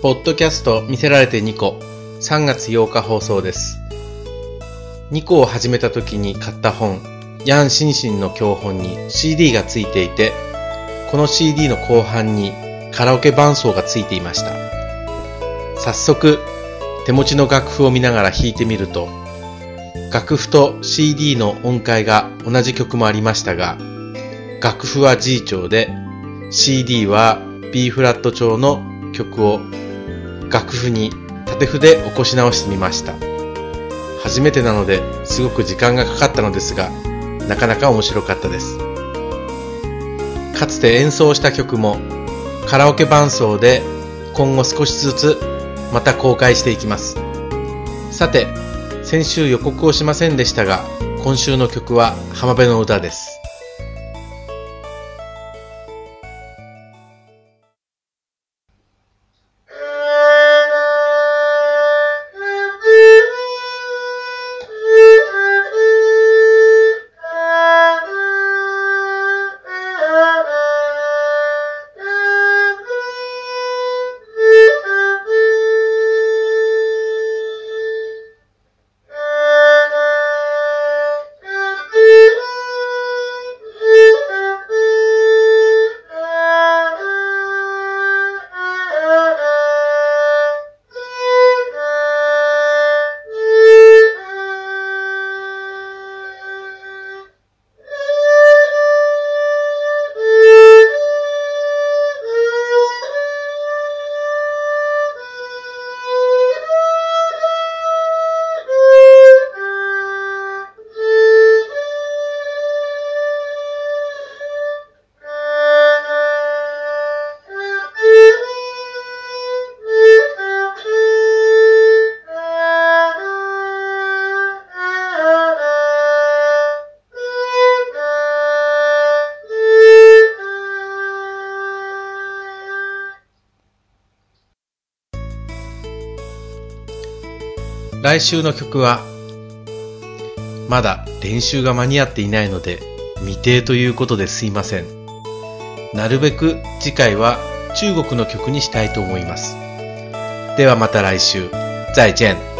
ポッドキャスト見せられて2個3月8日放送です。2個を始めた時に買った本ヤン・シンシンの教本に CD がついていて、この CD の後半にカラオケ伴奏がついていました。早速手持ちの楽譜を見ながら弾いてみると、楽譜と CD の音階が同じ曲もありましたが、楽譜は G 調で CD は B フラット調の曲を楽譜に縦譜で起こし直してみました。初めてなのですごく時間がかかったのですが、なかなか面白かったです。かつて演奏した曲もカラオケ伴奏で今後少しずつまた公開していきます。さて、先週予告をしませんでしたが、今週の曲は浜辺の歌です。来週の曲はまだ練習が間に合っていないので未定ということですいません。なるべく次回は中国の曲にしたいと思います。ではまた来週。再见。